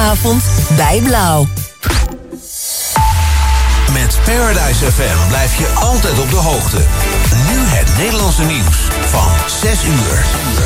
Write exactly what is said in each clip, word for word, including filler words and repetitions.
dinsdagavond bij Blauw. Met Paradise F M blijf je altijd op de hoogte. Nu het Nederlandse nieuws van zes uur.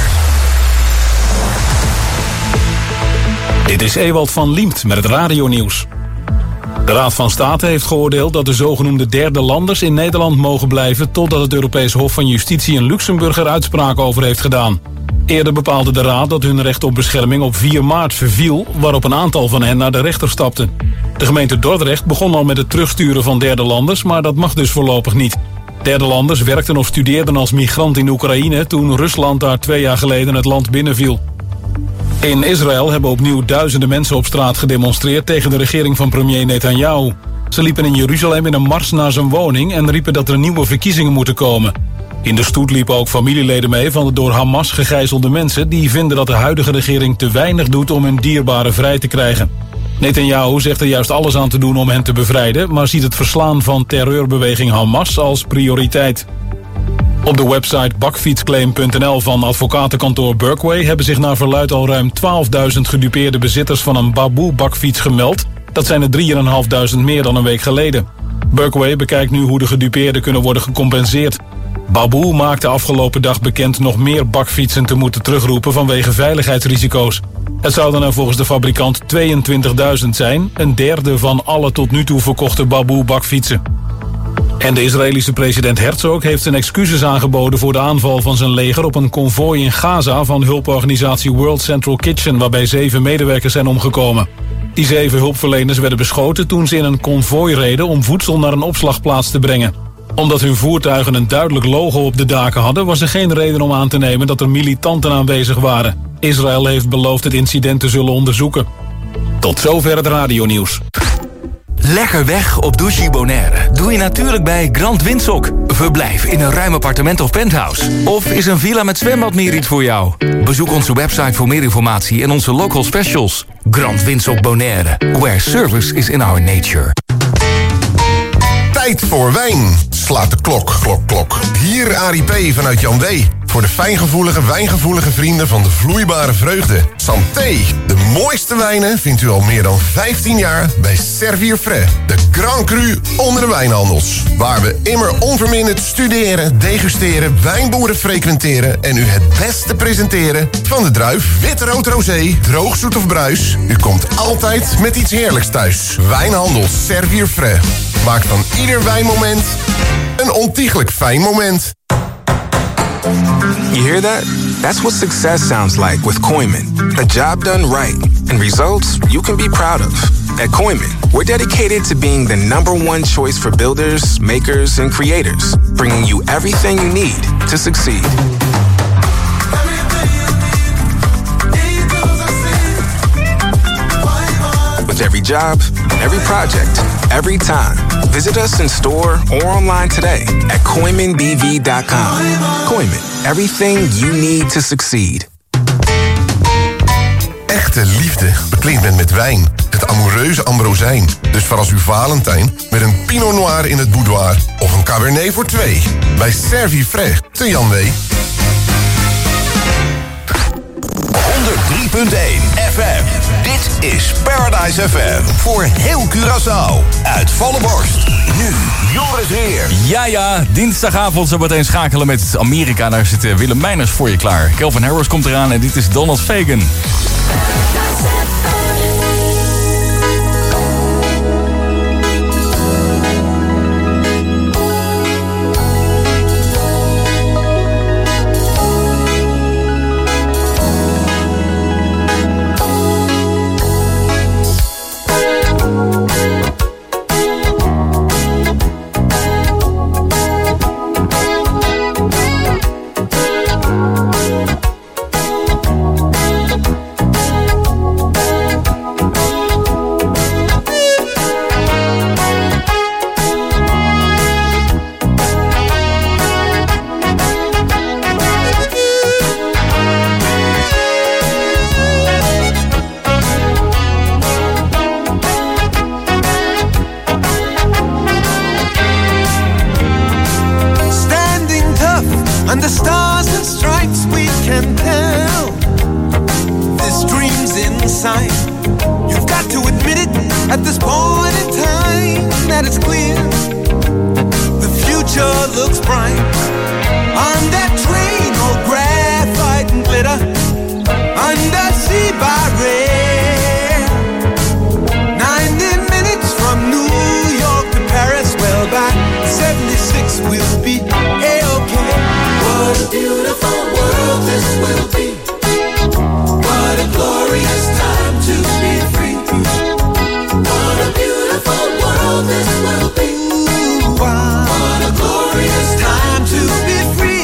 Dit is Ewald van Liemt met het radionieuws. De Raad van State heeft geoordeeld dat de zogenoemde derde landers in Nederland mogen blijven totdat het Europees Hof van Justitie in Luxemburg er uitspraak over heeft gedaan. Eerder bepaalde de Raad dat hun recht op bescherming op vier maart verviel, waarop een aantal van hen naar de rechter stapten. De gemeente Dordrecht begon al met het terugsturen van derde landers, maar dat mag dus voorlopig niet. Derde landers werkten of studeerden als migrant in Oekraïne toen Rusland daar twee jaar geleden het land binnenviel. In Israël hebben opnieuw duizenden mensen op straat gedemonstreerd tegen de regering van premier Netanyahu. Ze liepen in Jeruzalem in een mars naar zijn woning en riepen dat er nieuwe verkiezingen moeten komen. In de stoet liepen ook familieleden mee van de door Hamas gegijzelde mensen die vinden dat de huidige regering te weinig doet om hun dierbaren vrij te krijgen. Netanyahu zegt er juist alles aan te doen om hen te bevrijden, maar ziet het verslaan van terreurbeweging Hamas als prioriteit. Op de website bakfietsclaim punt n l van advocatenkantoor Berkway hebben zich naar verluidt al ruim twaalfduizend gedupeerde bezitters van een Baboe-bakfiets gemeld. Dat zijn er drieduizend vijfhonderd meer dan een week geleden. Berkway bekijkt nu hoe de gedupeerden kunnen worden gecompenseerd. Baboe maakte afgelopen dag bekend nog meer bakfietsen te moeten terugroepen vanwege veiligheidsrisico's. Het zouden er volgens de fabrikant tweeëntwintigduizend zijn, een derde van alle tot nu toe verkochte Baboe-bakfietsen. En de Israëlische president Herzog heeft zijn excuses aangeboden voor de aanval van zijn leger op een konvooi in Gaza van hulporganisatie World Central Kitchen, waarbij zeven medewerkers zijn omgekomen. Die zeven hulpverleners werden beschoten toen ze in een konvooi reden om voedsel naar een opslagplaats te brengen. Omdat hun voertuigen een duidelijk logo op de daken hadden, was er geen reden om aan te nemen dat er militanten aanwezig waren. Israël heeft beloofd het incident te zullen onderzoeken. Tot zover het radionieuws. Lekker weg op Douche Bonaire doe je natuurlijk bij Grand Windsock. Verblijf in een ruim appartement of penthouse. Of is een villa met zwembad meer iets voor jou? Bezoek onze website voor meer informatie en onze local specials. Grand Windsock Bonaire, where service is in our nature. Tijd voor wijn. Slaat de klok, klok, klok. Hier Arie P. vanuit Jan W. Voor de fijngevoelige, wijngevoelige vrienden van de vloeibare vreugde. Santé. De mooiste wijnen vindt u al meer dan vijftien jaar bij Servier Frais. De Grand Cru onder de wijnhandels. Waar we immer onverminderd studeren, degusteren, wijnboeren frequenteren en u het beste presenteren van de druif, wit, rood, rosé, droog, zoet of bruis. U komt altijd met iets heerlijks thuis. Wijnhandels Servier Frais. Maak van ieder wijnmoment een ontiegelijk fijn moment. You hear that? That's what success sounds like with Koyman. A job done right and results you can be proud of. At Koyman, we're dedicated to being the number one choice for builders, makers, and creators, bringing you everything you need to succeed. With every job, every project, every time. Visit us in store or online today at Koyman B V dot com. Koyman, everything you need to succeed. Echte liefde beklinkt men met wijn. Het amoureuze Ambrosijn. Dus voor als uw Valentijn met een Pinot Noir in het boudoir of een Cabernet voor twee. Bij Servier Frais te Jan W. honderd drie punt één F M. Dit is Paradise F M. Voor heel Curaçao. Uit volle borst. Nu Joris Heer. Ja, ja. Dinsdagavond zo meteen schakelen met Amerika. Daar zit Willem Meiners voor je klaar. Calvin Harris komt eraan en dit is Donald Fagan. At this point in time that it's clear, the future looks bright. On that train, all graphite and glitter, undersea by rail. Ninety minutes from New York to Paris, well by seventy-six we'll be A-OK. What a beautiful world this will be. What a glorious time to be free. What a beautiful world this will be. Wow. What a glorious time to be free.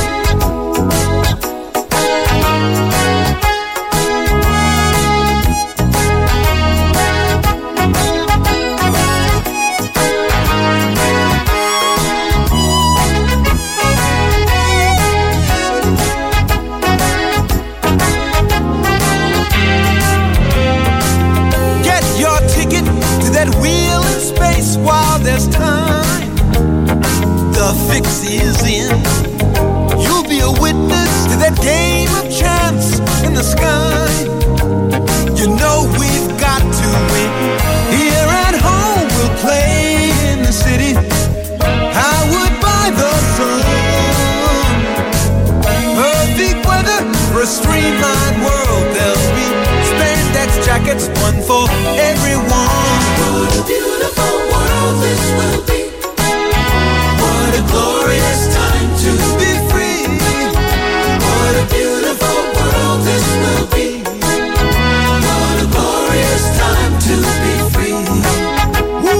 While there's time, the fix is in. You'll be a witness to that game of chance in the sky. You know we've got to win. Here at home we'll play in the city. I would buy the sun. Perfect weather for a streamlined world. There'll be spandex jackets, one for everyone. What a beautiful world this will be. What a glorious time to be free. What a beautiful world this will be. What a glorious time to be free. Woo.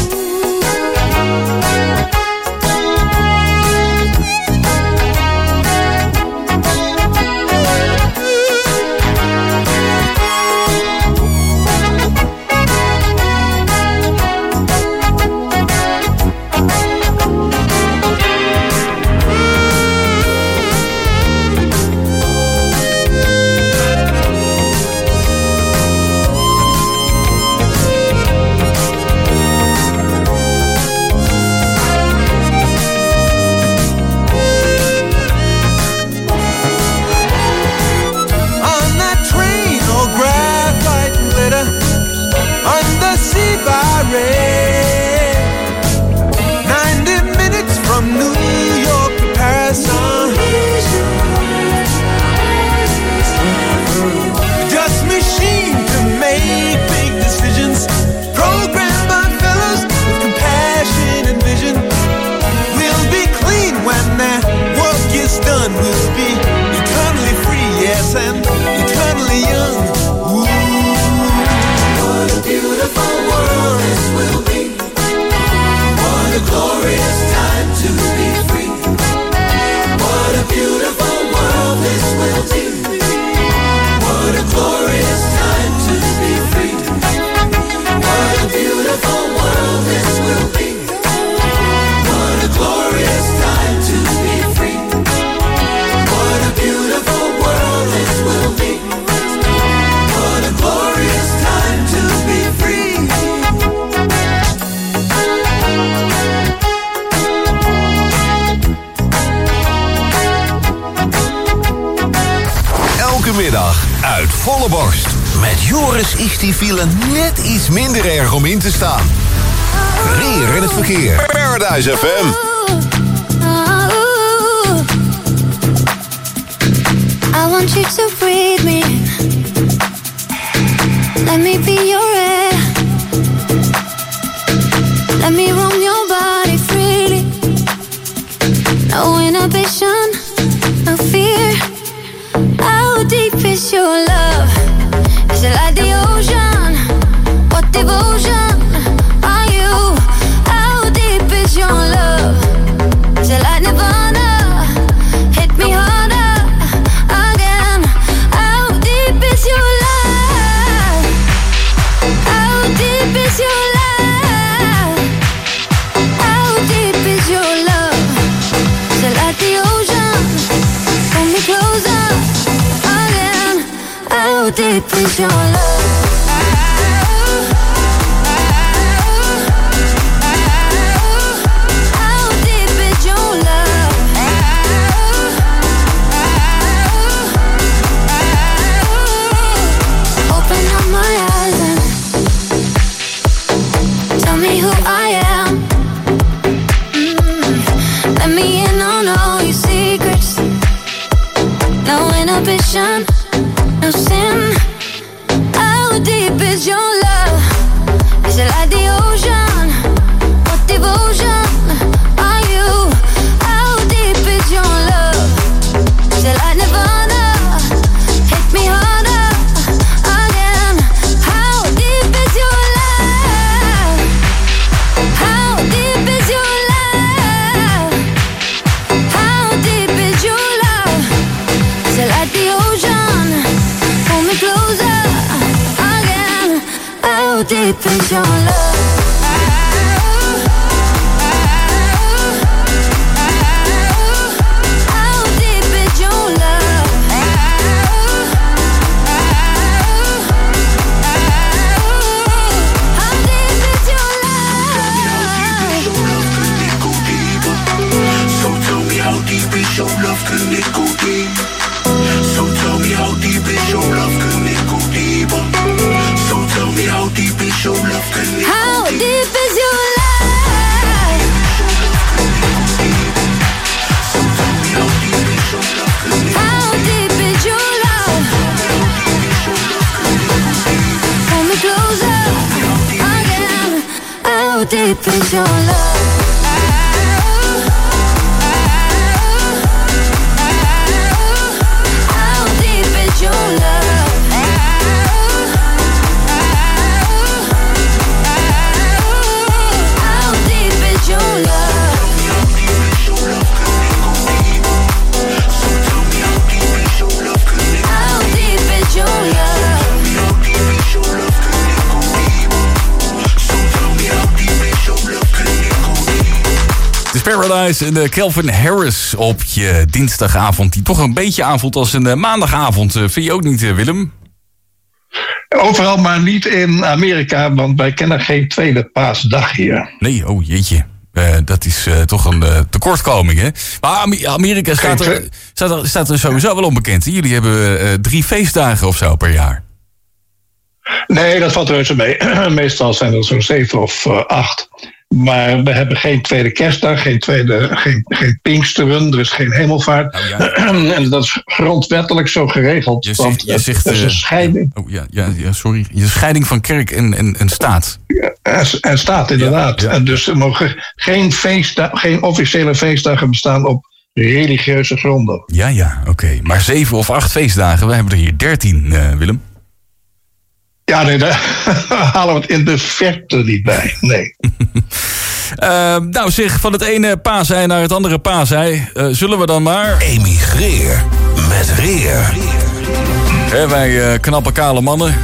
Uit volle borst. Met Joris is die file net iets minder erg om in te staan. Verkeer in het verkeer. Paradise F M. I want you to breathe me in. Let me be your air. Let me roam your body freely. No inhibition, no fear. How deep is your love? Is it like the ocean? What devotion are you? How deep is your love? Is it like Nirvana? Hit me harder again. How deep is your love? How deep is your love? How deep is your love? Is it like the ocean? Pull me closer again. How deep is your love? devotion, no sin. How deep is your love? Is it like the ocean? What devotion are you? How deep is your love? Is it like Nirvana? Hit me harder again. How deep is your love? How deep is your love? How deep is your love? Is it like the ocean? Pull me closer again. How deep is your love? Your love, can it go deep? So tell me how deep is your love, can it go deeper? So tell me how deep is your love, can it How go deep deep? is your love? So tell me how deep is your love, can it How deep is your love? Pull me closer again. How deep is your love? Paradise en de Calvin Harris op je dinsdagavond, die toch een beetje aanvoelt als een uh, maandagavond. Uh, vind je ook niet, uh, Willem? Overal, maar niet in Amerika, want wij kennen geen tweede paasdag hier. Nee, oh jeetje. Uh, dat is uh, toch een uh, tekortkoming, hè? Maar Amerika staat er, staat, er, staat er sowieso wel onbekend. Jullie hebben uh, drie feestdagen of zo per jaar. Nee, dat valt reuze mee. Meestal zijn er zo'n zeven of uh, acht. Maar we hebben geen tweede kerstdag, geen, tweede, geen, geen Pinksteren, er is geen hemelvaart. Oh, ja. En dat is grondwettelijk zo geregeld. Je want zegt, je zegt, er is een scheiding. Oh, ja, ja, ja, sorry. Je scheiding van kerk en, en, en staat. Ja, en, en staat, inderdaad. Ja, ja. En dus er mogen geen, feestdag, geen officiële feestdagen bestaan op religieuze gronden. Ja, ja, oké. Okay. Maar zeven of acht feestdagen, we hebben er hier dertien, uh, Willem. Ja, nee, daar halen we het in de verte niet bij. Nee. uh, nou zeg, van het ene paasei naar het andere paasei. Uh, zullen we dan maar... Emigreer met Reer. He, wij uh, knappe kale mannen.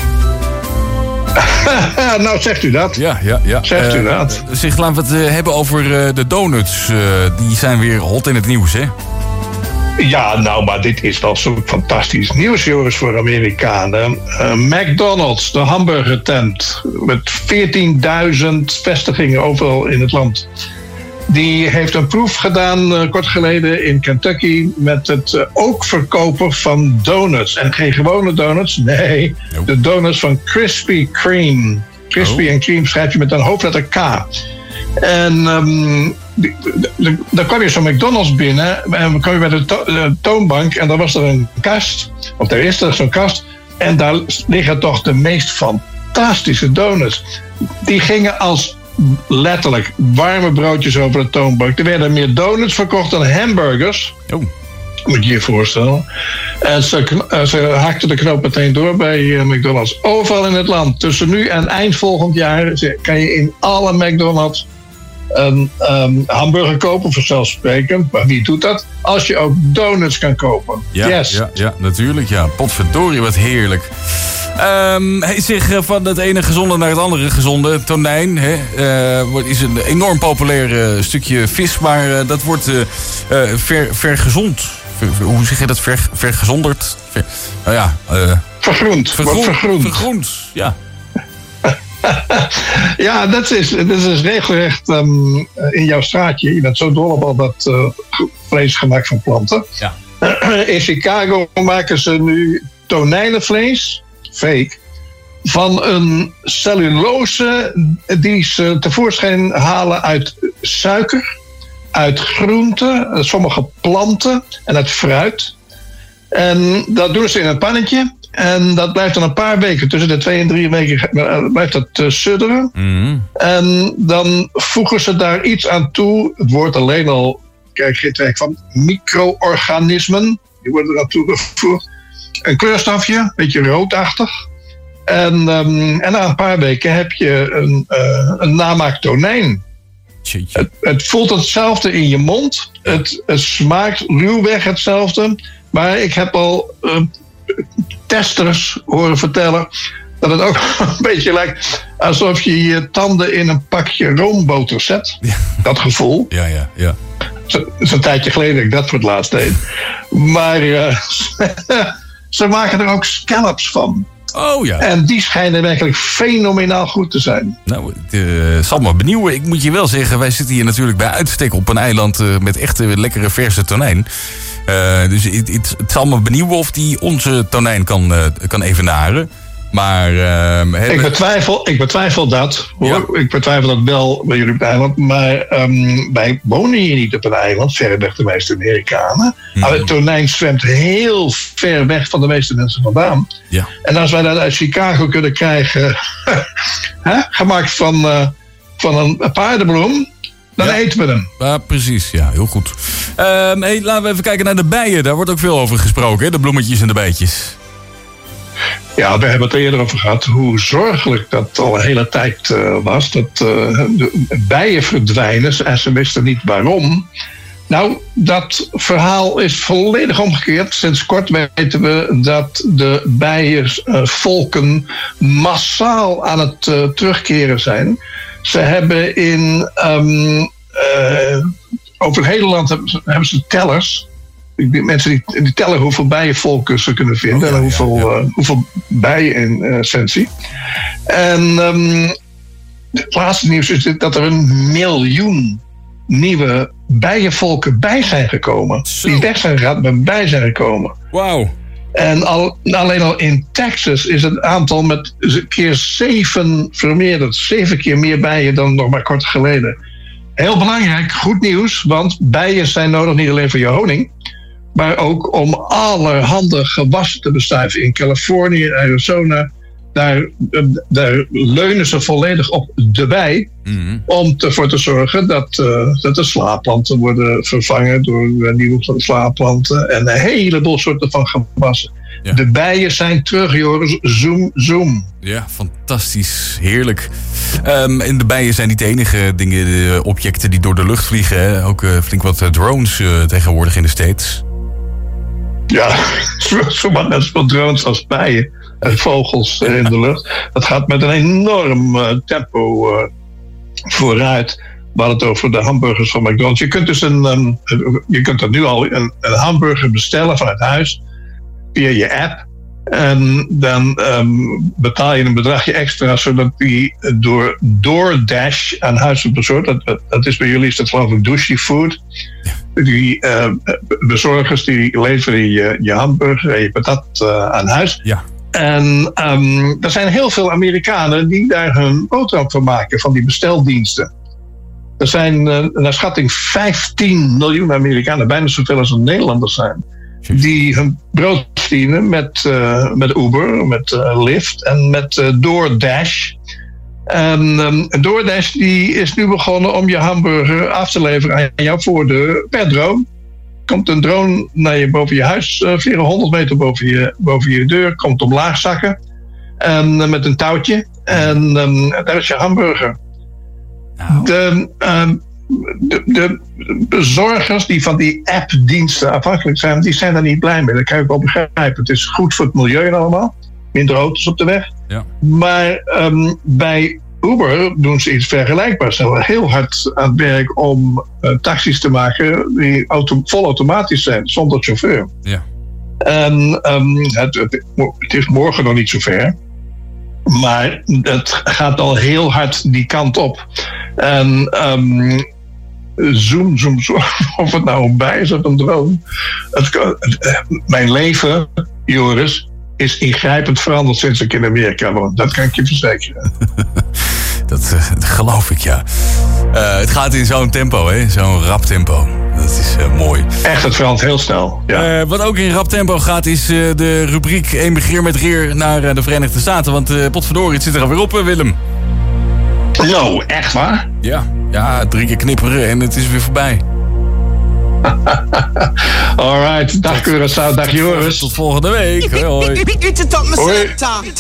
Nou, zegt u dat. Ja, ja, ja. Zegt uh, u dat. Zeg, laten we het uh, hebben over uh, de donuts. Uh, die zijn weer hot in het nieuws, hè? Ja, nou, maar dit is wel zo'n fantastisch nieuws, Joris, voor Amerikanen. Uh, McDonald's, de hamburgertent, met veertienduizend vestigingen overal in het land. Die heeft een proef gedaan uh, kort geleden in Kentucky met het uh, ook verkopen van donuts. En geen gewone donuts, nee, oh. de donuts van Krispy Kreme. Krispy oh. en Kreme schrijf je met een hoofdletter K. En um, dan kwam je zo'n McDonald's binnen en dan kwam je bij de, to- de toonbank en dan was er een kast, of er is er zo'n kast, en daar liggen toch de meest fantastische donuts. Die gingen als letterlijk warme broodjes over de toonbank. Er werden meer donuts verkocht dan hamburgers. Oh. Moet je je voorstellen. En ze, ze haakten de knoop meteen door bij McDonald's. Overal in het land. Tussen nu en eind volgend jaar kan je in alle McDonald's een um, hamburger kopen, vanzelfsprekend. Maar wie doet dat? Als je ook donuts kan kopen. Ja, yes. ja, ja, natuurlijk. Ja. Potverdorie, wat heerlijk. Um, hij zich van het ene gezonde naar het andere gezonde. Tonijn hè, uh, is een enorm populair uh, stukje vis, maar uh, dat wordt uh, uh, ver, vergezond. Ver, ver, hoe zeg je dat? Ver, vergezonderd? Ver, nou ja, uh, vergroend. Vergroend. Vergroend. Vergroend, ja. Ja, dat is, dat is regelrecht um, in jouw straatje. Je bent zo dol op al dat uh, vlees gemaakt van planten. Ja. In Chicago maken ze nu tonijnenvlees, fake, van een cellulose die ze tevoorschijn halen uit suiker, uit groenten, sommige planten en uit fruit. En dat doen ze in een pannetje. En dat blijft dan een paar weken, tussen de twee en drie weken blijft dat uh, sudderen. Mm. En dan voegen ze daar iets aan toe. Het woord alleen al, kijk je het van micro-organismen. Die worden er aan toegevoegd. Een kleurstofje, een beetje roodachtig. En, um, en na een paar weken heb je een, uh, een namaak tonijn. Het, het voelt hetzelfde in je mond. Het, het smaakt ruwweg hetzelfde. Maar ik heb al uh, testers horen vertellen dat het ook een beetje lijkt alsof je je tanden in een pakje roomboter zet. Ja. Dat gevoel. Ja, ja, ja. Het is een tijdje geleden dat ik dat voor het laatst deed. Maar uh, ze maken er ook scallops van. Oh ja. En die schijnen werkelijk fenomenaal goed te zijn. Nou, het uh, zal me benieuwen. Ik moet je wel zeggen, wij zitten hier natuurlijk bij uitstek op een eiland uh, met echt uh, lekkere verse tonijn. Uh, dus het, het, het zal me benieuwen of die onze tonijn kan, uh, kan evenaren. Maar uh, ik, betwijfel, ik betwijfel dat, hoor. Ja. Ik betwijfel dat wel bij jullie op het eiland. Maar um, wij wonen hier niet op een eiland, ver weg de meeste Amerikanen. Mm. Maar het tonijn zwemt heel ver weg van de meeste mensen vandaan. Ja. En als wij dat uit Chicago kunnen krijgen, hè, gemaakt van, uh, van een paardenbloem, dan ja. eten we hem. Ja, precies. Ja, heel goed. Uh, hey, laten we even kijken naar de bijen. Daar wordt ook veel over gesproken, hè? De bloemetjes en de bijtjes. Ja, we hebben het er eerder over gehad hoe zorgelijk dat al een hele tijd uh, was. Dat uh, de bijen verdwijnen en ze wisten niet waarom. Nou, dat verhaal is volledig omgekeerd. Sinds kort weten we dat de bijenvolken massaal aan het uh, terugkeren zijn. Ze hebben in um, uh, over het hele land hebben ze, hebben ze tellers. Mensen die, die tellen hoeveel bijenvolken ze kunnen vinden. Oh, ja, en hoeveel, ja, ja. Uh, hoeveel bijen in uh, essentie. En um, het laatste nieuws is dat er een miljoen nieuwe bijenvolken bij zijn gekomen. Zo. Die weg zijn gegaan, maar bij zijn gekomen. Wauw. En al, alleen al in Texas is het aantal met keer zeven vermeerderd. Zeven keer meer bijen dan nog maar kort geleden. Heel belangrijk, goed nieuws. Want bijen zijn nodig niet alleen voor je honing, maar ook om allerhande gewassen te bestuiven. In Californië en Arizona, daar, daar leunen ze volledig op de bij. Mm-hmm. Om ervoor te zorgen dat, uh, dat de slaapplanten worden vervangen door uh, nieuwe slaapplanten. En een heleboel soorten van gewassen. Ja. De bijen zijn terug, Joris. Zoom, zoom. Ja, fantastisch. Heerlijk. Um, en de bijen zijn niet de enige dingen, de objecten die door de lucht vliegen. Hè? Ook uh, flink wat drones uh, tegenwoordig in de States. Ja, zowel net zoveel drones als bijen en vogels in de lucht. Dat gaat met een enorm uh, tempo uh, vooruit. We hadden het over de hamburgers van McDonald's. Je kunt dus een, um, je kunt er nu al een, een hamburger bestellen vanuit huis via je app. En dan um, betaal je een bedragje extra, zodat die door DoorDash aan huis wordt bezorgd. Dat, dat is bij jullie, is dat geloof ik Douche Food. Die uh, bezorgers die leveren je, je hamburger en je patat uh, aan huis. Ja. En um, er zijn heel veel Amerikanen die daar hun boterham van maken, van die besteldiensten. Er zijn uh, naar schatting vijftien miljoen Amerikanen, bijna zoveel als er Nederlanders zijn, die hun brood verdienen met, uh, met Uber, met uh, Lyft en met uh, DoorDash. En um, DoorDash die is nu begonnen om je hamburger af te leveren aan jouw voordeur per drone. Komt een drone naar je, boven je huis, uh, vierhonderd meter boven je, boven je deur, komt omlaag zakken. En uh, met een touwtje. En um, daar is je hamburger. Nou. De, um, de, de bezorgers die van die appdiensten afhankelijk zijn, die zijn daar niet blij mee. Dat kan ik wel begrijpen. Het is goed voor het milieu en allemaal. Minder auto's op de weg. Ja. Maar um, bij Uber doen ze iets vergelijkbaars. Ze zijn heel hard aan het werk om uh, taxis te maken die auto, vol automatisch zijn, zonder chauffeur. Ja. En um, het, het, het is morgen nog niet zo ver. Maar het gaat al heel hard die kant op. En um, zoom, zoom, zoom. Of het nou een bij is of een droom. Het, het, mijn leven, Joris, is ingrijpend veranderd sinds ik in Amerika woon. Dat kan ik je verzekeren. dat, uh, dat geloof ik, ja. Uh, het gaat in zo'n tempo, hè? Zo'n rap tempo. dat is uh, mooi. Echt, het verandert heel snel. Ja. Uh, wat ook in rap tempo gaat is uh, de rubriek Emigreer met Reer naar uh, de Verenigde Staten. Want uh, potverdorie, het zit er alweer op, uh, Willem. Zo, echt waar? Ja, ja, drie keer knipperen en het is weer voorbij. Alright, dag Curaçao, dag Joris. Tot volgende week. Hoi, hoi. Hoi.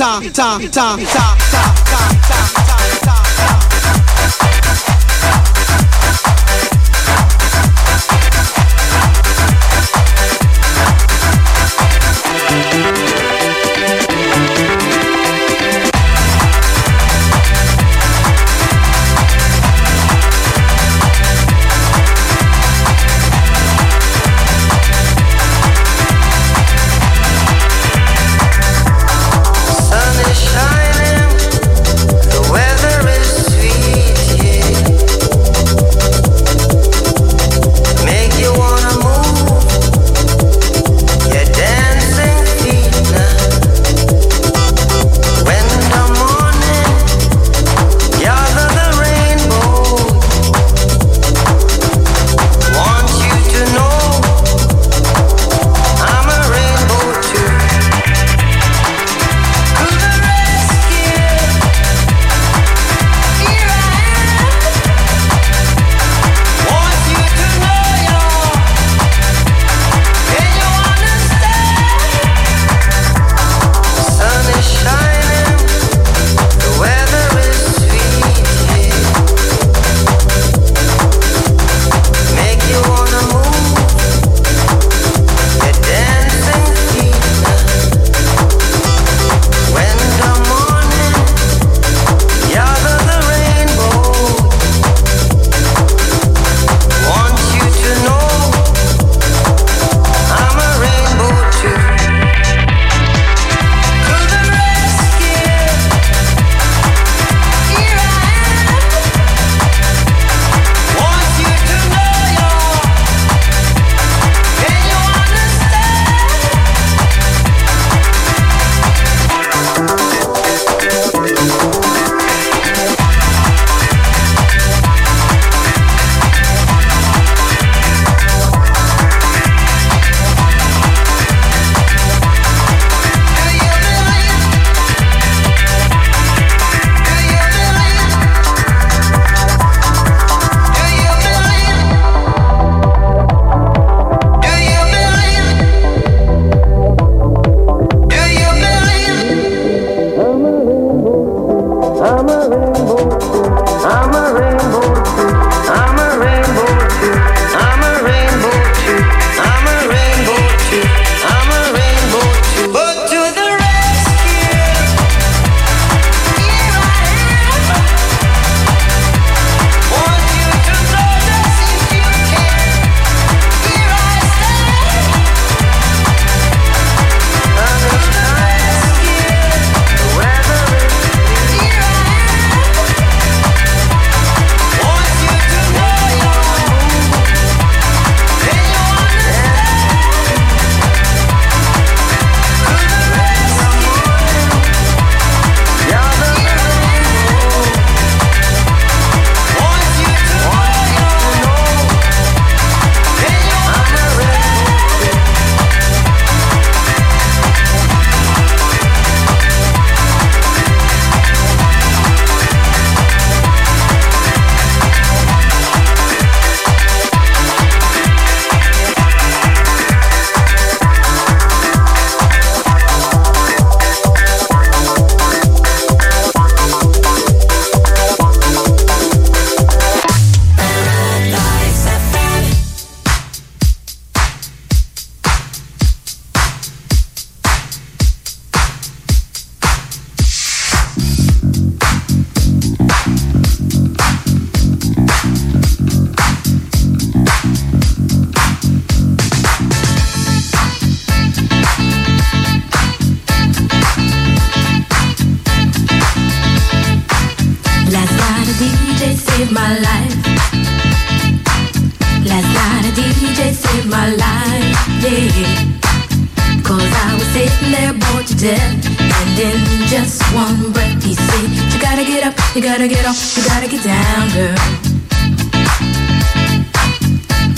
You gotta get off, you gotta get down, girl.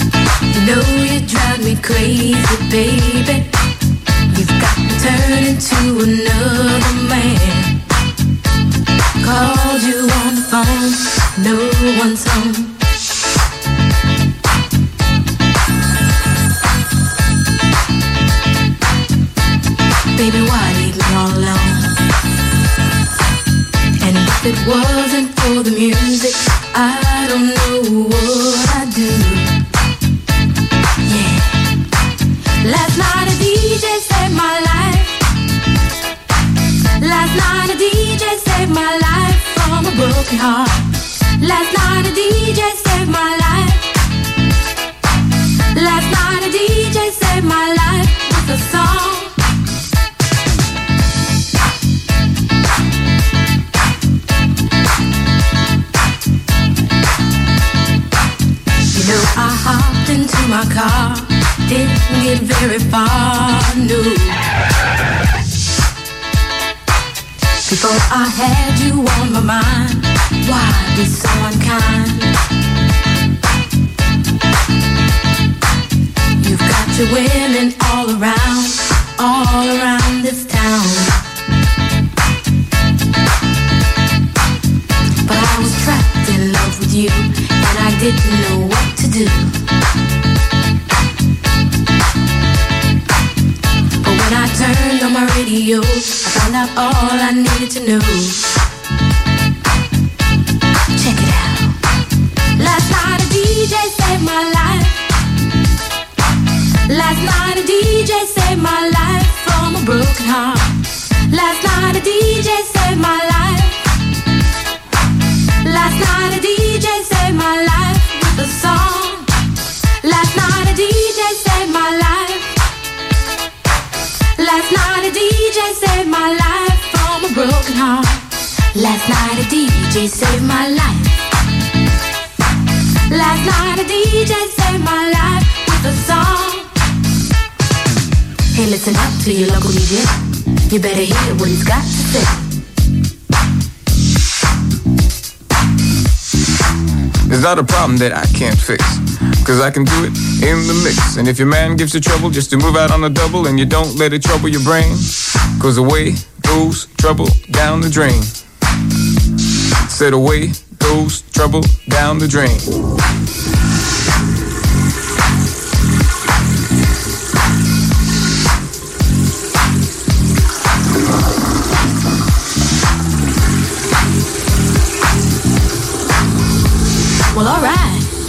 You know you drive me crazy, baby. You've got me turning to another man. Called you on the phone, no one's home. Baby, why leave me all alone? And if it wasn't for the music, I don't know what I'd do. Yeah. Last night a D J saved my life. Last night a D J saved my life from a broken heart. Last night a D J saved my life. Last night a D J saved my life with a song. You know I hopped into my car, didn't get very far, no. Before I had you on my mind, why be so unkind? You've got your women all around, all around this town. But I was trapped in love with you, and I didn't know what to do. But when I turned on my radio, I found out all I needed to know. Check it out. Last night a D J saved my life. Last night a D J saved my life from a broken heart. Last night a D J saved my life. Last night a D J saved my life with a song. Last night a D J saved my life. Last night a D J saved my life from a broken heart. Last night a D J saved my life. Last night a D J saved my life with a song. Hey, listen up to your local D J. You better hear what he's got to say. There's not a problem that I can't fix, cause I can do it in the mix. And if your man gives you trouble just to move out on a double, and you don't let it trouble your brain, cause away goes trouble down the drain. Said away goes trouble down the drain. Well, all right.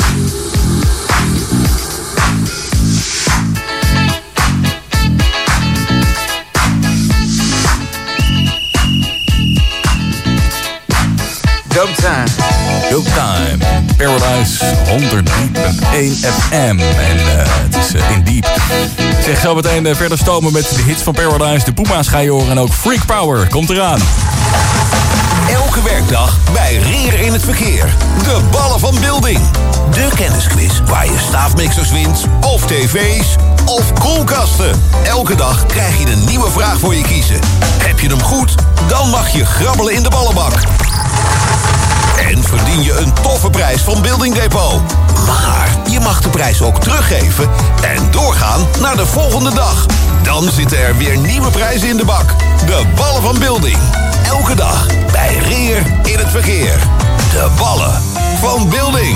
Dub time. Dub time. Paradise honderd drie punt één F M. En uh, het is uh, in diep. Zeg zo meteen uh, verder stomen met de hits van Paradise. De Puma's ga je horen en ook Freak Power komt eraan. Elke werkdag bij Reer in het Verkeer. De ballen van Building. De kennisquiz waar je staafmixers wint, of tv's, of koelkasten. Elke dag krijg je een nieuwe vraag voor je kiezen. Heb je hem goed? Dan mag je grabbelen in de ballenbak. En verdien je een toffe prijs van Building Depot. Maar je mag de prijs ook teruggeven en doorgaan naar de volgende dag. Dan zitten er weer nieuwe prijzen in de bak. De ballen van Building. Elke dag bij Reer in het Verkeer. De ballen van Building.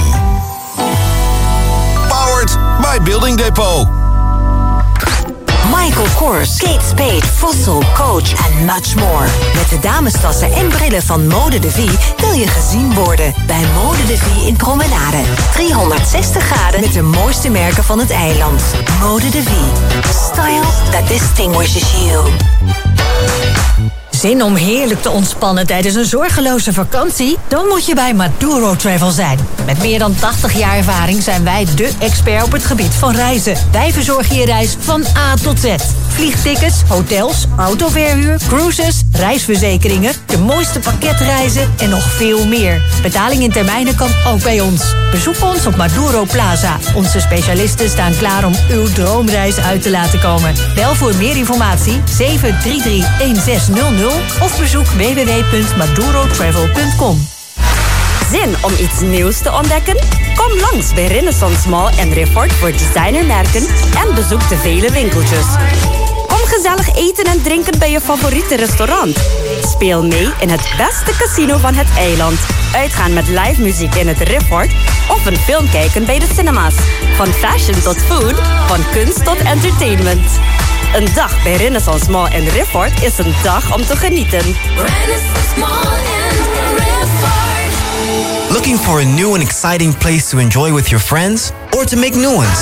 Powered by Building Depot. Michael Kors, Kate Spade, Fossil, Coach en much more. Met de damestassen en brillen van Mode de Vie wil je gezien worden bij Mode de Vie in Promenade. driehonderdzestig graden met de mooiste merken van het eiland. Mode de Vie. Style that distinguishes you. Zin om heerlijk te ontspannen tijdens een zorgeloze vakantie? Dan moet je bij Maduro Travel zijn. Met meer dan tachtig jaar ervaring zijn wij dé expert op het gebied van reizen. Wij verzorgen je reis van A tot Z. Vliegtickets, hotels, autoverhuur, cruises, reisverzekeringen, de mooiste pakketreizen en nog veel meer. Betaling in termijnen kan ook bij ons. Bezoek ons op Maduro Plaza. Onze specialisten staan klaar om uw droomreis uit te laten komen. Bel voor meer informatie zeven drie drie een zes nul nul of bezoek w w w punt maduro travel punt com. Zin om iets nieuws te ontdekken? Kom langs bij Renaissance Mall en Rifford voor designermerken en bezoek de vele winkeltjes. Kom gezellig eten en drinken bij je favoriete restaurant. Speel mee in het beste casino van het eiland. Uitgaan met live muziek in het Rifford of een film kijken bij de cinema's. Van fashion tot food, van kunst tot entertainment. Een dag bij Renaissance Mall in Rifford is een dag om te genieten. Renaissance Mall in Rifford. Looking for a new and exciting place to enjoy with your friends or to make new ones?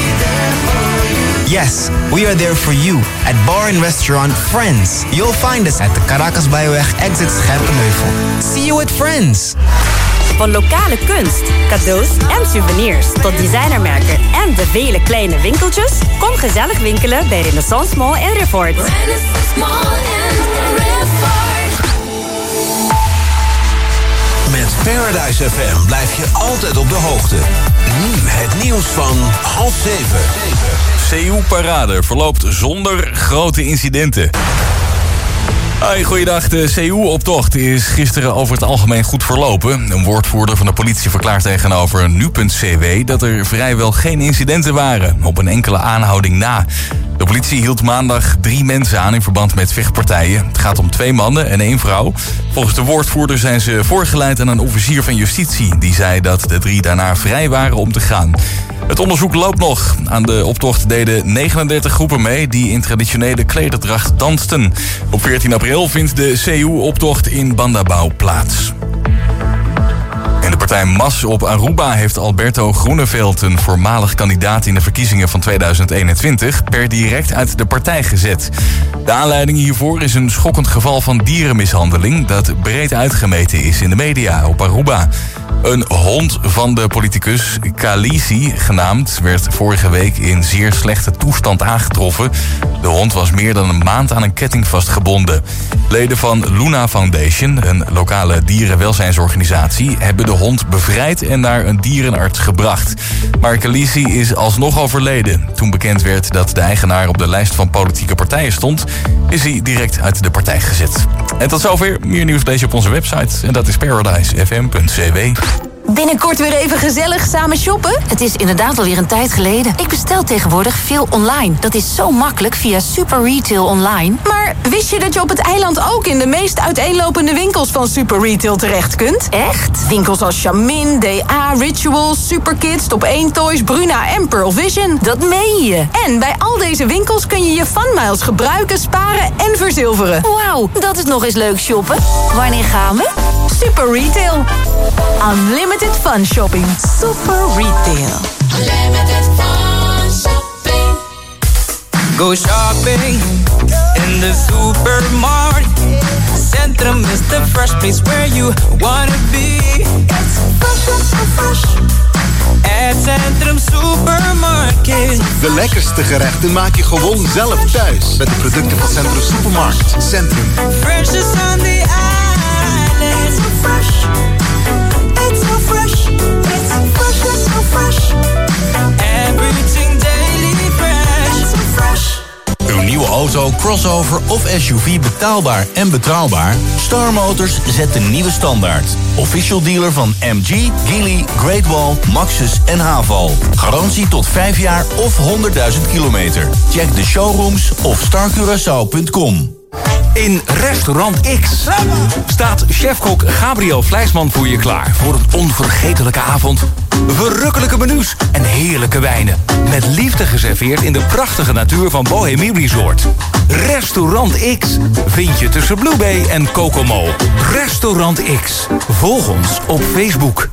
Yes, we are there for you at bar and restaurant Friends. You'll find us at the Caracas Bijweg exit Scherpenheuvel. See you at Friends. Van lokale kunst, cadeaus en souvenirs tot designermerken en de vele kleine winkeltjes, kom gezellig winkelen bij Renaissance Mall in Rifford. Renaissance Mall in Rifford. Met Paradise F M blijf je altijd op de hoogte. Nu het nieuws van half zeven. C U-parade verloopt zonder grote incidenten. Hoi, goeiedag. De C U-optocht is gisteren over het algemeen goed verlopen. Een woordvoerder van de politie verklaart tegenover nu punt c w dat er vrijwel geen incidenten waren, op een enkele aanhouding na. De politie hield maandag drie mensen aan in verband met vechtpartijen. Het gaat om twee mannen en één vrouw. Volgens de woordvoerder zijn ze voorgeleid aan een officier van justitie. Die zei dat de drie daarna vrij waren om te gaan. Het onderzoek loopt nog. Aan de optocht deden negenendertig groepen mee die in traditionele klederdracht dansten. Op veertien april vindt de C U-optocht in Bandabau plaats. En de partij M A S op Aruba heeft Alberto Groeneveld, een voormalig kandidaat in de verkiezingen van tweeduizend eenentwintig, per direct uit de partij gezet. De aanleiding hiervoor is een schokkend geval van dierenmishandeling dat breed uitgemeten is in de media op Aruba. Een hond van de politicus, Khaleesi genaamd, werd vorige week in zeer slechte toestand aangetroffen. De hond was meer dan een maand aan een ketting vastgebonden. Leden van Luna Foundation, een lokale dierenwelzijnsorganisatie, hebben de hond bevrijd en naar een dierenarts gebracht. Maar Khaleesi is alsnog overleden. Toen bekend werd dat de eigenaar op de lijst van politieke partijen stond, is hij direct uit de partij gezet. En tot zover. Meer nieuws lees je op onze website. En dat is paradise f m punt c w. Binnenkort weer even gezellig samen shoppen? Het is inderdaad alweer een tijd geleden. Ik bestel tegenwoordig veel online. Dat is zo makkelijk via Super Retail Online. Maar wist je dat je op het eiland ook in de meest uiteenlopende winkels van Super Retail terecht kunt? Echt? Winkels als Charmin, D A, Rituals, Superkids, Top één Toys, Bruna en Pearl Vision. Dat meen je. En bij al deze winkels kun je je funmiles gebruiken, sparen en verzilveren. Wauw, dat is nog eens leuk shoppen. Wanneer gaan we? Super Retail. Unlimited fun shopping. Super Retail. Unlimited fun shopping. Go shopping in the supermarket. Centrum is the fresh place where you wanna be. It's fresh, fresh, fresh. At Centrum Supermarket. De lekkerste gerechten maak je gewoon zelf thuis. Met de producten van Centrum Supermarket. Centrum. Fresh is on the island. It's so fresh. It's so fresh. It's so fresh, it's so fresh. Everything daily fresh. It's so fresh. Uw nieuwe auto, crossover of S U V betaalbaar en betrouwbaar? Star Motors zet de nieuwe standaard. Official dealer van M G, Geely, Great Wall, Maxus en Haval. Garantie tot vijf jaar of honderdduizend kilometer. Check de showrooms of star curaçao punt com. In Restaurant X staat chefkok Gabriel Vlijsman voor je klaar voor een onvergetelijke avond. Verrukkelijke menus en heerlijke wijnen. Met liefde geserveerd in de prachtige natuur van Bohemie Resort. Restaurant X vind je tussen Blue Bay en Kokomo. Restaurant X. Volg ons op Facebook.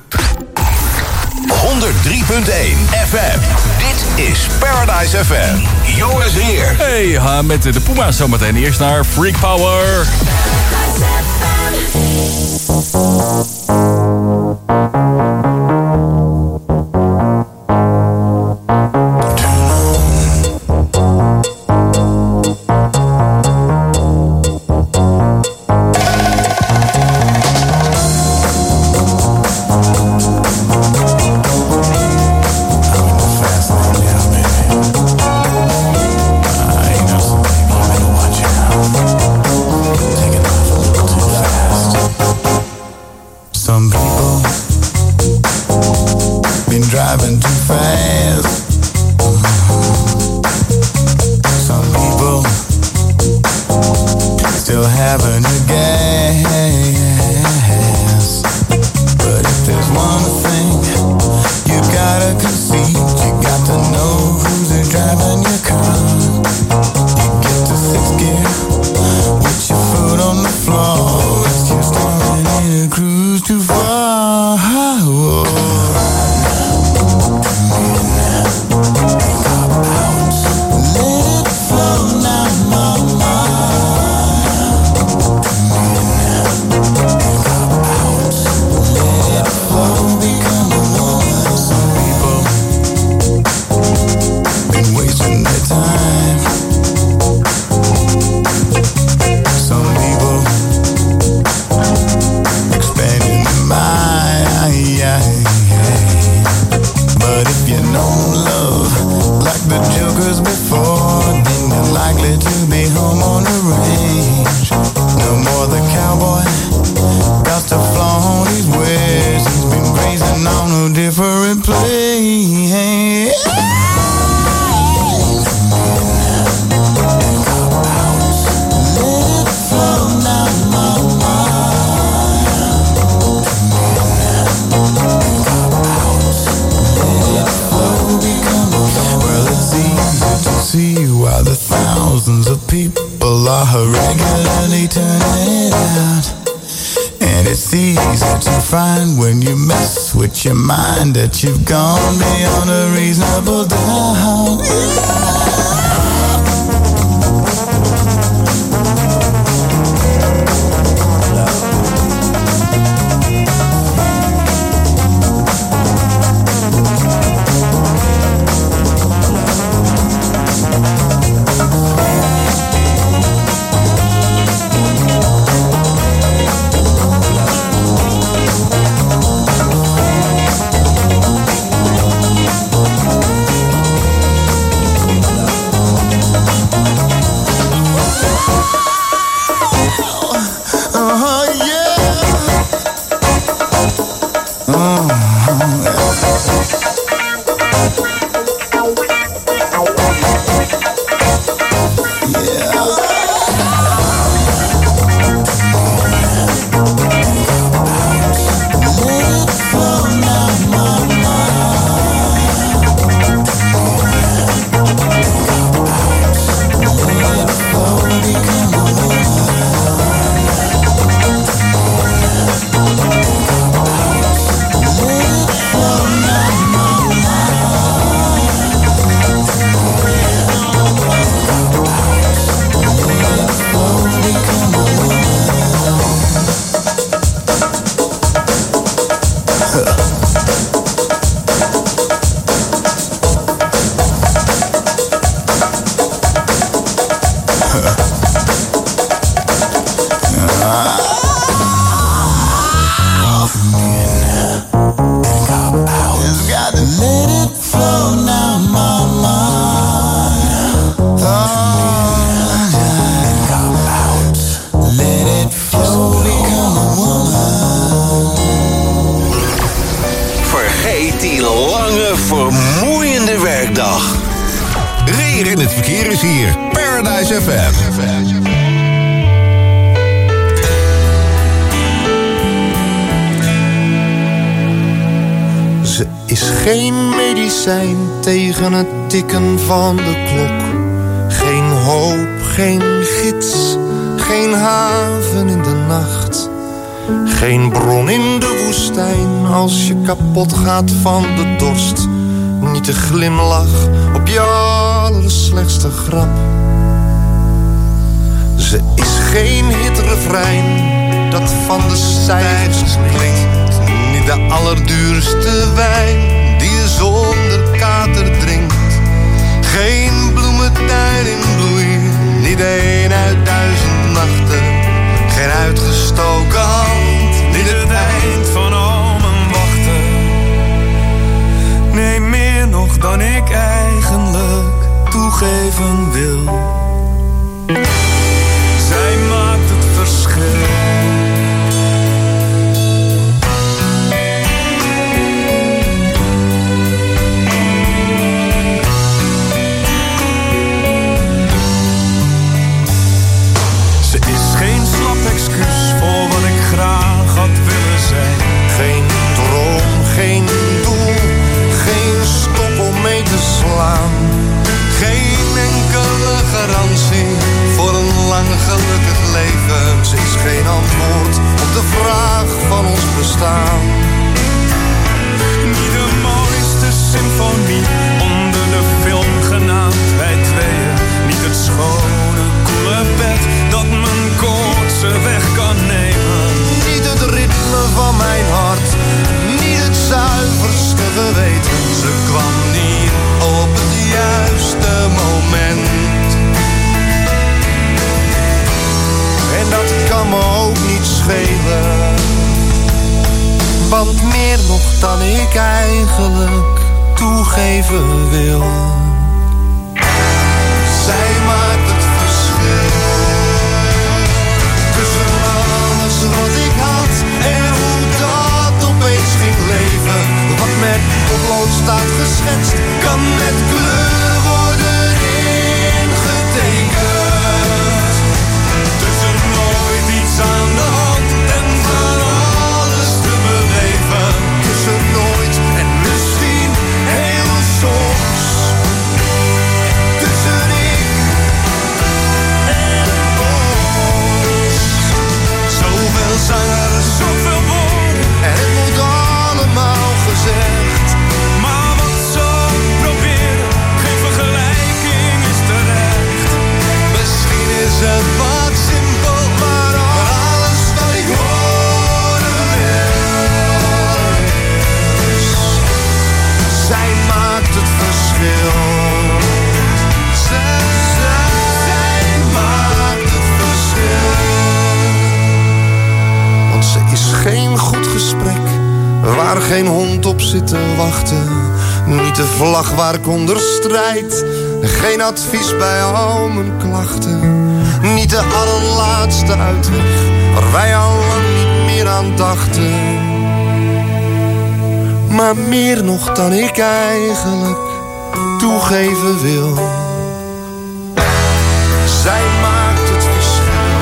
honderd drie punt één F M. Dit is Paradise F M. Joris Heer. Hey, ha, met de Puma's zometeen. Eerst naar Freak Power. Some people driving too fast. Some people still having a gas. But if there's one thing you gotta concede, you got to know who's driving your car. You get to sixth gear with your foot on the floor. It's just starting in a cruise too far. Whoa. Regularly turning it out, and it's easy to find when you mess with your mind that you've gone beyond a reasonable doubt. Tegen het tikken van de klok. Geen hoop, geen gids, geen haven in de nacht. Geen bron in de woestijn als je kapot gaat van de dorst. Niet de glimlach op je allerslechtste grap. Ze is geen hitrefrein dat van de stijgers klinkt. Niet de allerduurste wijn die je zonder kater drinkt. Geen bloementuin in bloei, niet een uit duizend nachten. Geen uitgestoken hand, niet het eind van al mijn wachten. Nee, meer nog dan ik eigenlijk toegeven wil. Zij maakt het verschil. bestaan. Niet de mooiste symfonie onder de film genaamd wij tweeën. Niet het schone, koele bed dat mijn koortse weg kan nemen. Niet het ritme van mijn hart, niet het zuiverste geweten. Ze kwam niet op het juiste moment. En dat kan me ook niet schelen, want meer nog dan ik eigenlijk toegeven wil. Zij maakt het verschil tussen alles wat ik had en hoe dat opeens ging leven. Wat met potlood staat geschetst, kan met kleur worden ingetekend. Tussen nooit iets aan de hand en van alles te beleven. Tussen nooit en misschien heel soms. Tussen ik en ons. Zoveel zangers, zoveel woorden en het moet allemaal gezegd. Maar wat ze ook proberen, geen vergelijking is terecht. Misschien is het wat simpel, maar alles wat ik horen wil. Zij maakt het verschil. Zij, zij maakt het verschil. Want ze is geen goed gesprek waar geen hond op zit te wachten. Niet de vlag waar ik onder strijd. Geen advies bij al mijn klachten. Niet de allerlaatste uitweg waar wij al lang niet meer aan dachten. Maar meer nog dan ik eigenlijk toegeven wil. Zij maakt het verschil.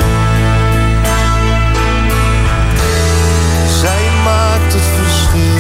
Zij maakt het verschil.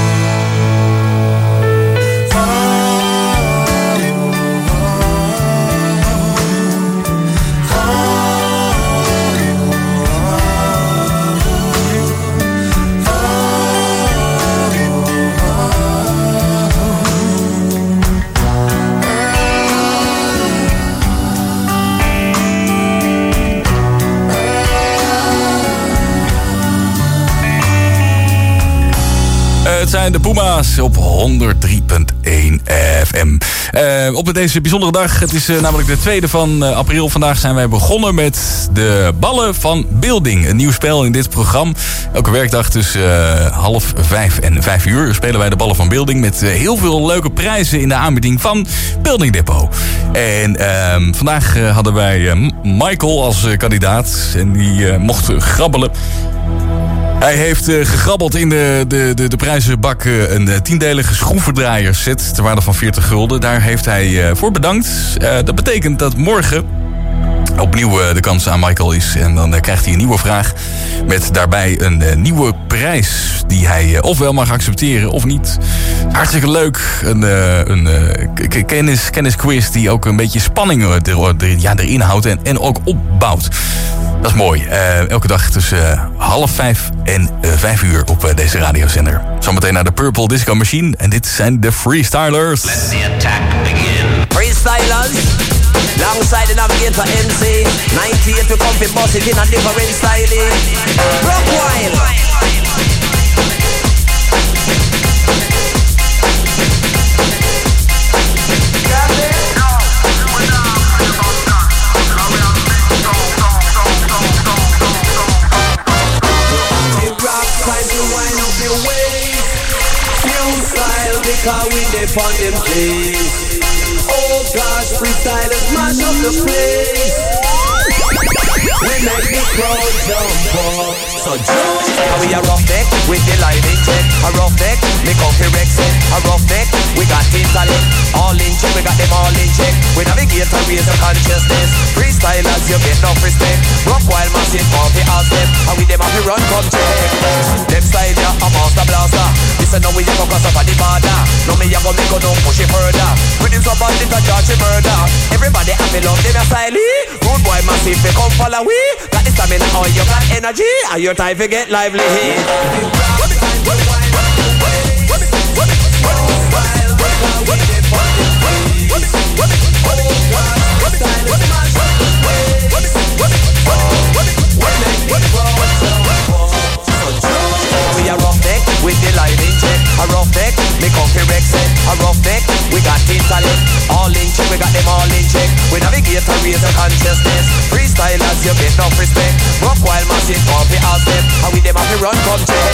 Het zijn de Puma's op honderd drie punt één F M. Uh, op deze bijzondere dag, het is uh, namelijk de tweede van uh, april. Vandaag zijn wij begonnen met de Ballen van Beelding. Een nieuw spel in dit programma. Elke werkdag tussen uh, half vijf en vijf uur spelen wij de Ballen van Beelding. Met uh, heel veel leuke prijzen in de aanbieding van Beelding Depot. En uh, vandaag uh, hadden wij uh, Michael als uh, kandidaat. En die uh, mocht uh, grabbelen. Hij heeft uh, gegrabbeld in de, de, de, de prijzenbak uh, een uh, tiendelige schroevendraaier set ter waarde van veertig gulden. Daar heeft hij uh, voor bedankt. Uh, dat betekent dat morgen opnieuw uh, de kans aan Michael is. En dan uh, krijgt hij een nieuwe vraag met daarbij een uh, nieuwe prijs die hij uh, ofwel mag accepteren of niet. Hartstikke leuk. Een, uh, een uh, k- kennis, kennisquiz die ook een beetje spanning uh, er, er, ja, erin houdt en, en ook opbouwt. Dat is mooi. Uh, elke dag tussen uh, half vijf en uh, vijf uur op uh, deze radiozender. Zometeen naar de Purple Disco Machine. En dit zijn de Freestylers. Let the attack begin. Freestylers. Alongside the navigator M C. ninety-eight we come fi bust it in a different style. Rock wild. Because we dey on them place. Oh gosh, freestylers mash up the place. We make the crowd jump up. So jump. And we a rough neck with the line in check. A rough neck, me come fi Rex it. A rough neck, we got intellect. All in check, we got them all in check. We navigate and raise the consciousness. Freestylers, you get enough respect. Rock wild massive, all fi ask them. And we them have to run, come check. Them style ya, a master blaster. Listen now we a go cross up on the border. Now me a go make go down push it further. With this up on this a charge murder. Everybody have to love them a style. Rude boy massive, they come follow we. Got the stamina, oh you got energy. And your time to get lively. With the line in check, a rough neck, me comfy Rex set, a rough neck, we got intellect, all in check, we got them all in check, we navigate and raise the consciousness, freestylers you get enough respect, rock while massive comfy all step, and with them have to run come check.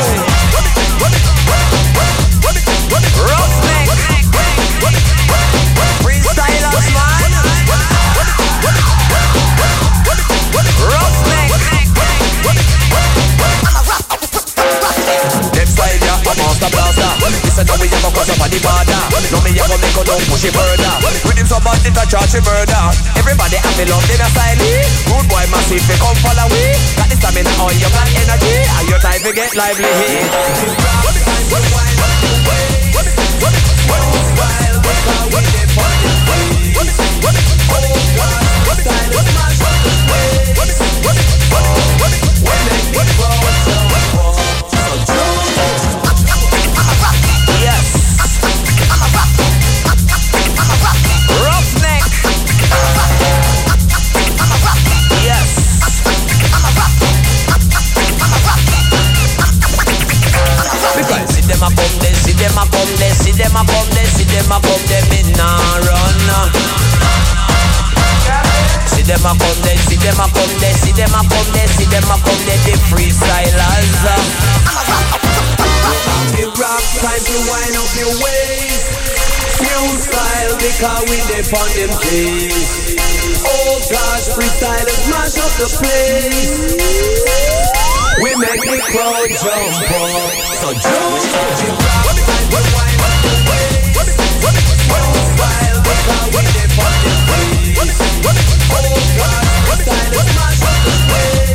Rough neck, freestylers man, rough neck. Them style ya, a master blaster. Listen now we have a cross up on the border. Now me have a make a don't push it further. With him some bandit a charge him murder. Everybody have to love them a style. Rude boy massive, they come follow we. Got the stamina on your got energy. And your time to get lively. See them a come there, see them a come there, see them a come there, me nah run. See them a come there, see them a come there, see them a come there, see them a come there, the freestylers. It rock time to wind up your waist. New style because we dey on them days. Oh gosh, freestylers mash up the place. We make the crowd jump up. So jump, jump, rock time to wind up the waist. New style because we dey on them days. Oh gosh, freestylers mash up the place.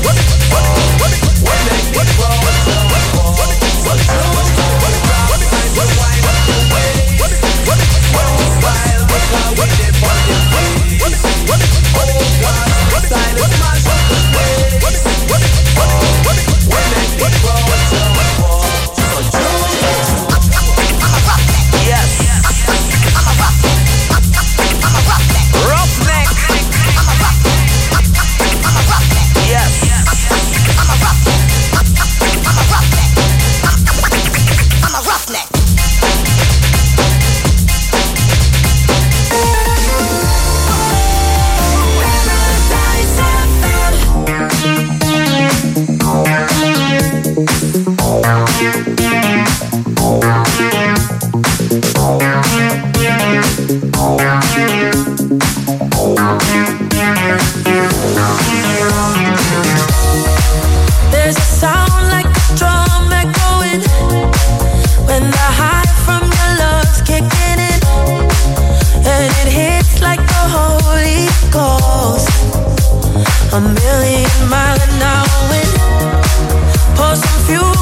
We make the crowd jump up. So jump, rock time to wind up the waist. New style because we dey on them days. Oh gosh, freestylers mash up the place. We make the crowd jump up. So jump. Yes. Roughneck. Yes. I'm a roughneck. There's a sound like a drum echoing when the high from your lungs kicking in, and it hits like the Holy Ghost. A million mile an hour wind, pour some fuel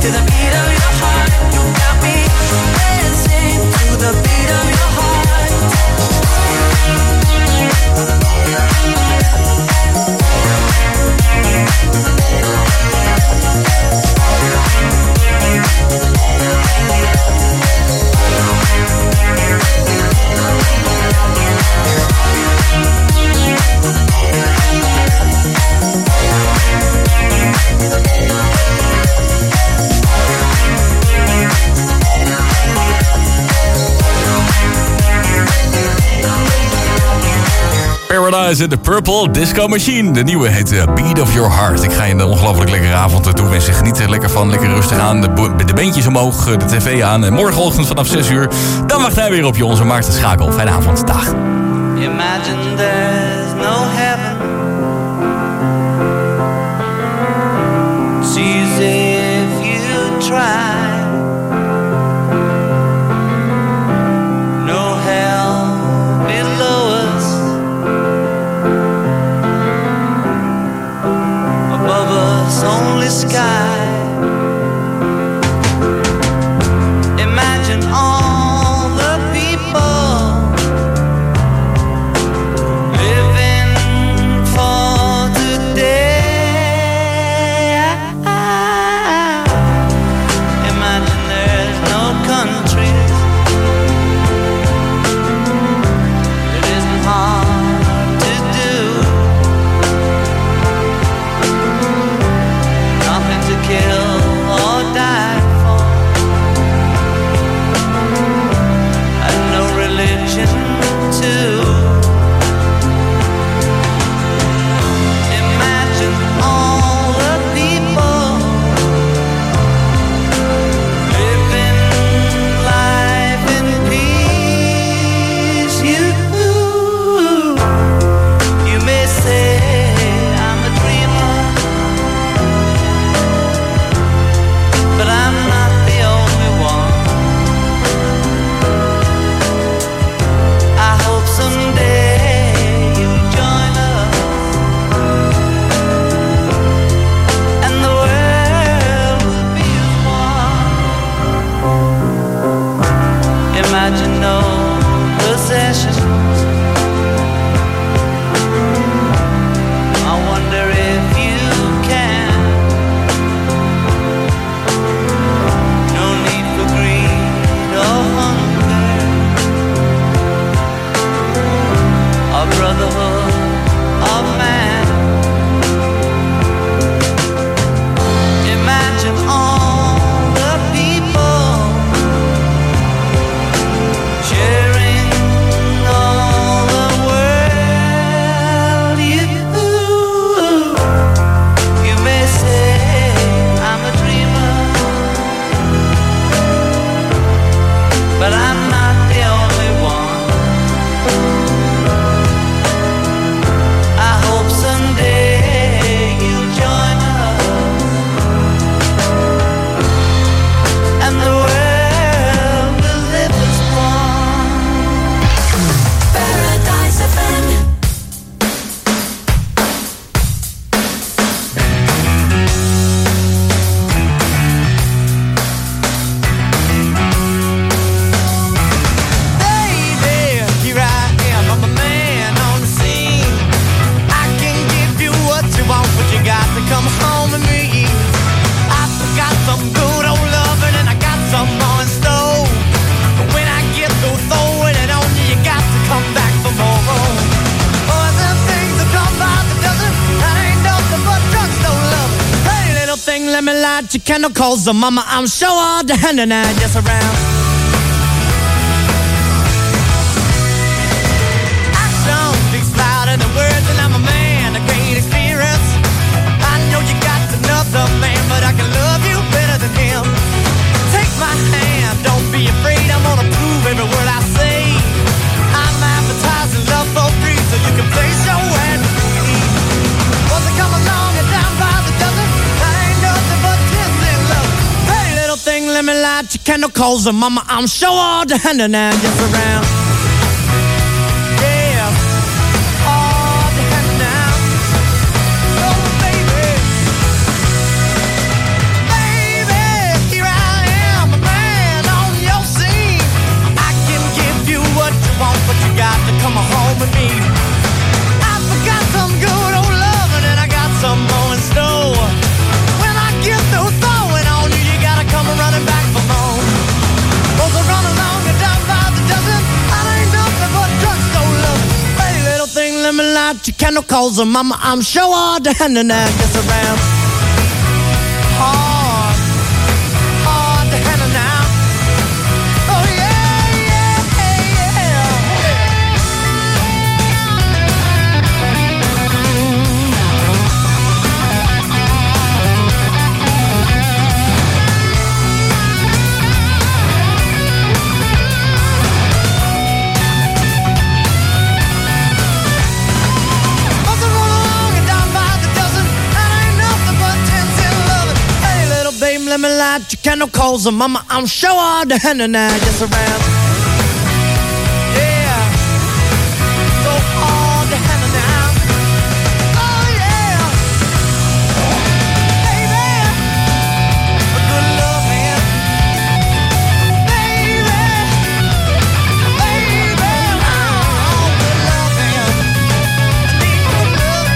to the beat of your heart. You got me dancing to the beat of your heart. Paradise and the Purple Disco Machine. De nieuwe heet uh, Beat of Your Heart. Ik ga je een ongelooflijk lekkere avond toewensen. Geniet er lekker van, lekker rustig aan. De, bo- de beentjes omhoog, de tv aan. En morgenochtend vanaf zes uur. Dan wacht hij weer op je, onze Maarten Schakel. Fijne avond, dag. Imagine there's no heaven. It's easy if you try. No hell below us. Above us only sky. Imagine all the people living for today. Imagine there's no countries. It isn't hard to do. Nothing to kill or die for. And no religion too. Imagine all the people living life in peace. You, you may say I'm a dreamer, but I'm not the only one. I hope someday you'll join us, and the world will be as one. Imagine no possessions. I wonder if you can. No need for greed or hunger. A brotherhood of man. Imagine all the people sharing all the world. You, you may say I'm a dreamer, but I'm not the only one. I hope someday you'll join us, and the world will live as one. Paradise F M. Baby, here I am, I'm a man on the scene. I can give you what you want, but you got to come home to me. I got some good old loving and I got some more in store. But when I get through throwing it on you, you got to come back for more. Oh, the things that come by the dozen, that ain't nothing but drugstore love. Hey, little thing, let me light your candle, cause the mama, I'm sure all the hand and I just around. Action speaks louder than words, and I'm a man, a great experience. I know you got another man, but I can love you better than him. Take my hand, don't be afraid, I'm gonna prove every word I say. I'm advertising love for free, so you can place your hand with me. Once I come along and down by the dozen, that ain't nothing but tender love. Hey, little thing, let me light your candle, cause the mama, I'm sure all the hand and I just around. Yeah, all the hand now. Oh, baby. Baby, light your candle, cause mama, I'm sure all the hand and I gets around. Hard, hard to handle now. Oh yeah, yeah, yeah. Let me light your candle, cause mama, I'm sure all the hand and I gets around. Yeah, so hard to handle now. Oh yeah, baby, a good love man, baby, baby, oh, good love man, I need good love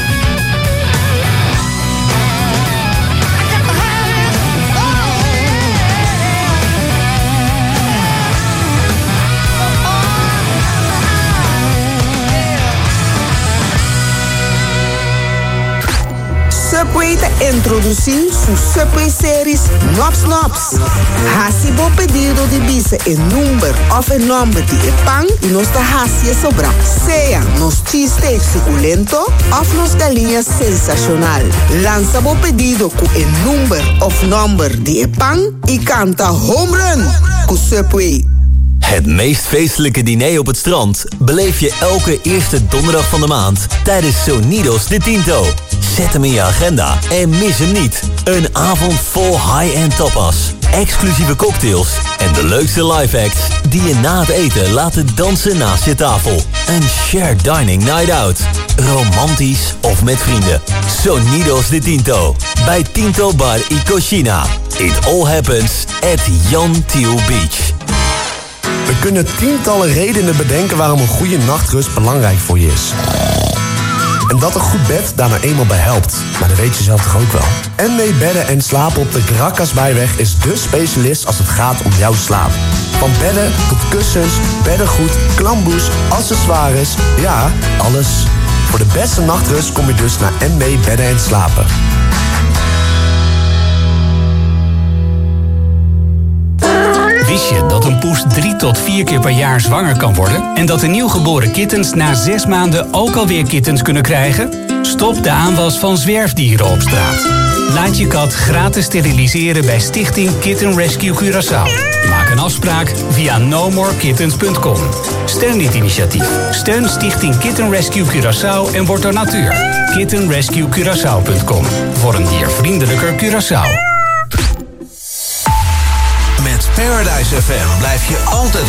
Subway te introducir su Subway series Nops Nops. Hasibo pedido de visa en number of en nombre de pan y nos da hasia sobra. Sea nos cheesesteak suculento of nos galinhas sensacional. Lanzabo pedido cu en number of number de pan y canta home run cu Subway. Het meest feestelijke diner op het strand beleef je elke eerste donderdag van de maand tijdens Sonidos de Tinto. Zet hem in je agenda en mis hem niet. Een avond vol high-end tapas, exclusieve cocktails en de leukste live acts die je na het eten laten dansen naast je tafel. Een shared dining night out. Romantisch of met vrienden. Sonidos de Tinto. Bij Tinto Bar y Cocina. It all happens at Jan Thiel Beach. We kunnen tientallen redenen bedenken waarom een goede nachtrust belangrijk voor je is. En dat een goed bed daar nou eenmaal bij helpt. Maar dat weet je zelf toch ook wel. N W Bedden en Slapen op de Grakasbijweg is dé specialist als het gaat om jouw slaap. Van bedden tot kussens, beddengoed, klamboes, accessoires. Ja, alles. Voor de beste nachtrust kom je dus naar N W Bedden en Slapen. Wist je dat een poes drie tot vier keer per jaar zwanger kan worden? En dat de nieuwgeboren kittens na zes maanden ook alweer kittens kunnen krijgen? Stop de aanwas van zwerfdieren op straat. Laat je kat gratis steriliseren bij Stichting Kitten Rescue Curaçao. Maak een afspraak via no more kittens punt com. Steun dit initiatief. Steun Stichting Kitten Rescue Curaçao en word donateur. kitten rescue curaçao punt com. Voor een diervriendelijker Curaçao. Met Paradise F M blijf je altijd